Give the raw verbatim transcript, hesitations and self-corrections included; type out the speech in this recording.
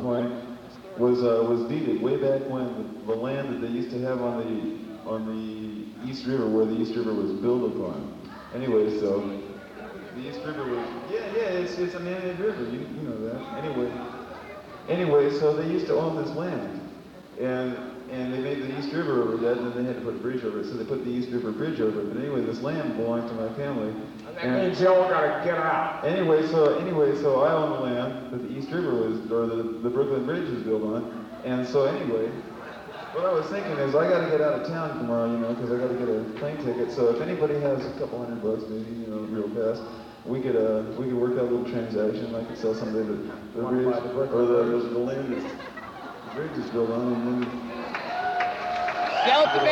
coin was uh, was deeded way back when the, the land that they used to have on the on the East River, where the East River was built upon. Anyway, so the East River was yeah yeah it's it's a man-made river. You you know that. Anyway, anyway, so they used to own this land, and and they made the East River over that, and then they had to put a bridge over it. So they put the East River Bridge over it. But anyway, this land belonged to my family. That means you all gotta get out. Anyway, so anyway, so I own the land that the East River was, or the, the Brooklyn Bridge was built on, and so anyway, what I was thinking is I got to get out of town tomorrow, you know, because I got to get a plane ticket. So if anybody has a couple hundred bucks, maybe, you know, real fast, we could uh we could work out a little transaction. I could sell somebody the, the bridge or the, the the land that the bridge is built on, and then.